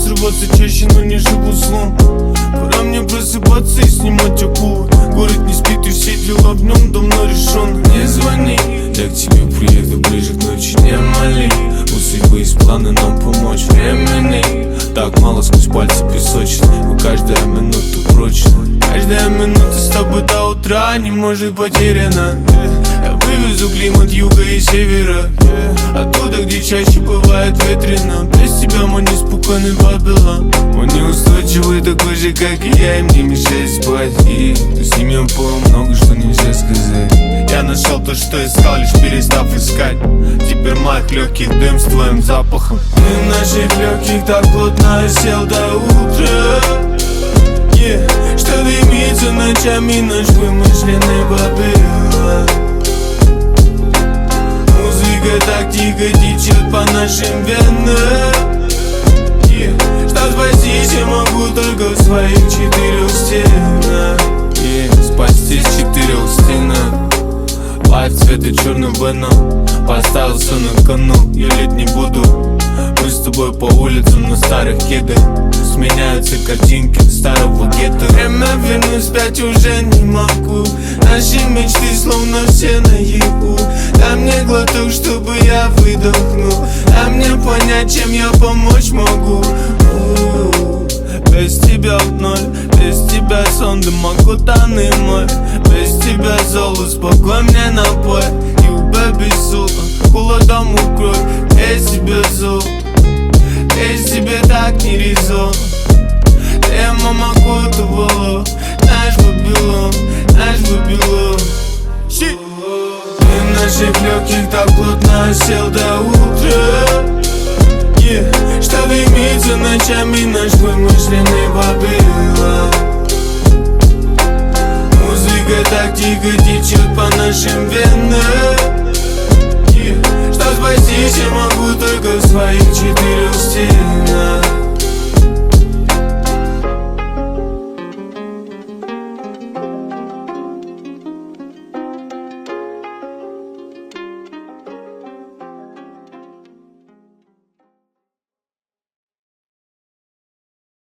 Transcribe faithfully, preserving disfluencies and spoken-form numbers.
срываться чаще, но не живу сном. Пора мне просыпаться и снимать акулы. Город не спит и все дела в нем давно решены. Не звони, я к тебе приеду ближе к ночи. Не моли, у судьбы есть планы нам помочь. Времени так мало, сквозь пальцы песочит, но каждая минута прочна. Каждая минута с тобой до утра не может потеряна. Я вывезу климат юга и севера, оттуда, где чаще бывает ветрено. Без тебя мой неспокойный Вавилон. Он неустойчивый, такой же, как и я, им не мешает спать. И с ним я понял много, что нельзя сказать. Я нашел то, что искал, лишь перестав искать. Теперь в моих легких дым с твоим запахом. Ты в наших легких так плотно осел до утра, yeah. Что дымится ночами наш вымышленный Вавилон. Музыка так тихо течет по нашим венам, yeah. Что спастись я могу только в своих четырех стенах, yeah. Спастись в четырех стенах. Лайф цвета черным веном, поставил все на кону, я лить не буду. Мы с тобой по улицам на старых кедах, сменяются картинки старого гетто. Время вернуть вспять уже не могу. Наши мечты словно все наяву. Дай мне глоток, чтобы я выдохнул. Дай мне понять, чем я помочь могу. Без тебя в ноль, без тебя сон, дым окутанный мой. Без тебя зол, успокой мне напой. You baby soul, холодом укрой. Без тебя зол, без тебя так не резон. Ты мама кутовала, наш Вавилон, наш Вавилон. Ты в наших легких так плотно осел до утра, yeah. Что дымится ночами наш вымышленный Вавилон. Музыка так тихо течет по нашим венам, yeah. Что спастись я могу только в своих четырех стенах.